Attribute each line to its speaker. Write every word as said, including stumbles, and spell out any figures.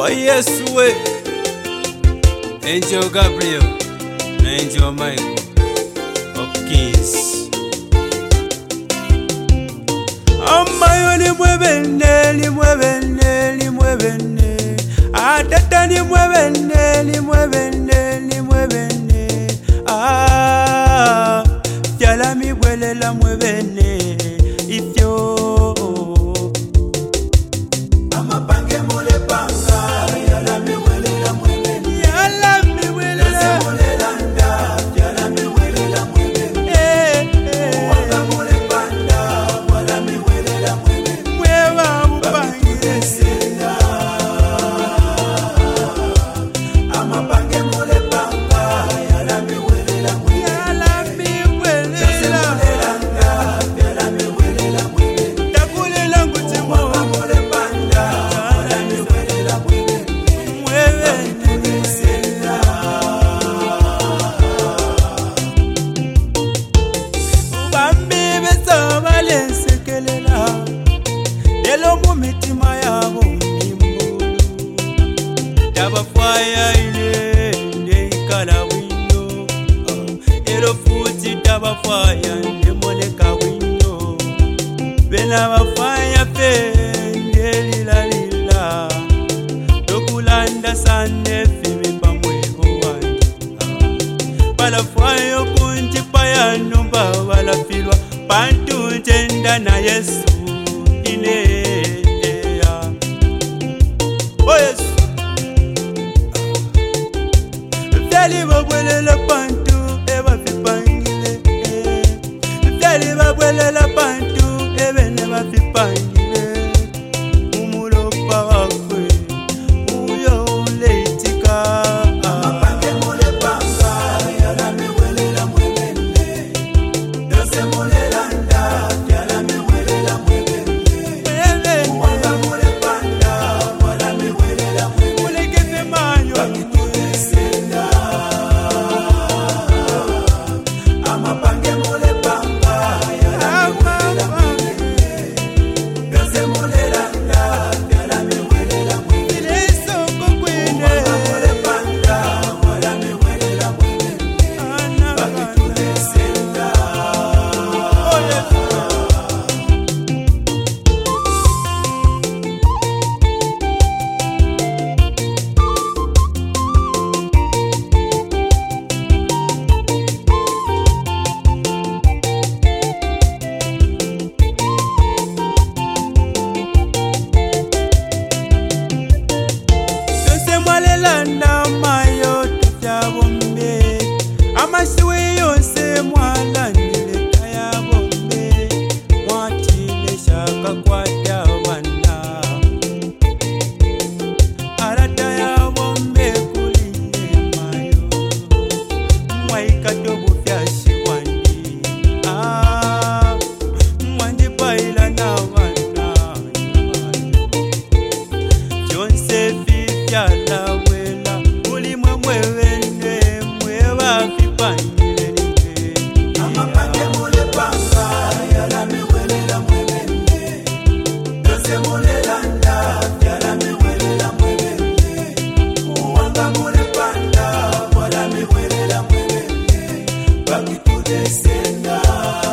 Speaker 1: Oh yes we Angel Gabriel na Angel Michael Hopkins. Amayo ni mwebene, ni mwebene, ni mwebene. Atata ni mwebene, ni mwebene, ni mwebene. Ah, Fyala mi bwelela mwebene ifyo. Amapange mole panga, yala mi bwelela mwebene. Yala mi bwelela mole landa, yala mi bwelela mwebene. Eh eh. Wanga mole panda, wala mi bwelela mwebene. Mweba mupange senda. Amapange mole panga, yala mi bwelela mwebene. Yala mi bwelela mole landa, yala mi bwelela mwebene. Takulela nguti mwa mole panda, yala mi bwelela mwebene. Mwebene senda. Bambi besa balensekelela lelo mu mitima yabo mimbo tabafaya ile ndeikala wino elo futi tabafaya ndemoleka wino bena bafaya fe ndelilalila tokulanda sane fimi pamweho wani balafwayo kunti payano balafilwa pantu tenda na Yesu ine. Oh Yesu Fyali babwelela pantu eba fipangile. Fyali babwelela pantu ebe ne bafipangile. Umulopa wakwe uyo uleitika. Amapange mole panga yala mi bwelela mwebene. Yose mole landa yala mi bwelela mwebene. Wanga mole panda wala mi bwelela mwebene. Mulekeze manyo bakitule senda. Amapange mole panga yala mi bwelela mwebene. Yose mole landa yala mi bwelela mwebene. Leso kokwene. Wanga mole panda wala mi bwelela mwebene. Bakitule senda. Oh Yesu. Yose mwalelanda mayo tutya bombe. Amasiwe yose mwalandile kaya bombe. Mwatile shaka kwata wana. Arata ya bombe kuline mayo. Mwaikatobu fyashi wandi. Ah, mwandi paila na wana. Jonse fifyala wela ulimwe mwewene mweba fipangile nime. Amapange mole panga yala mi bwelela mwebene. Yose mole landa yala mi bwelela mwebene. Uwanga mole panda wala mi bwelela mwebene. Bakitule senda.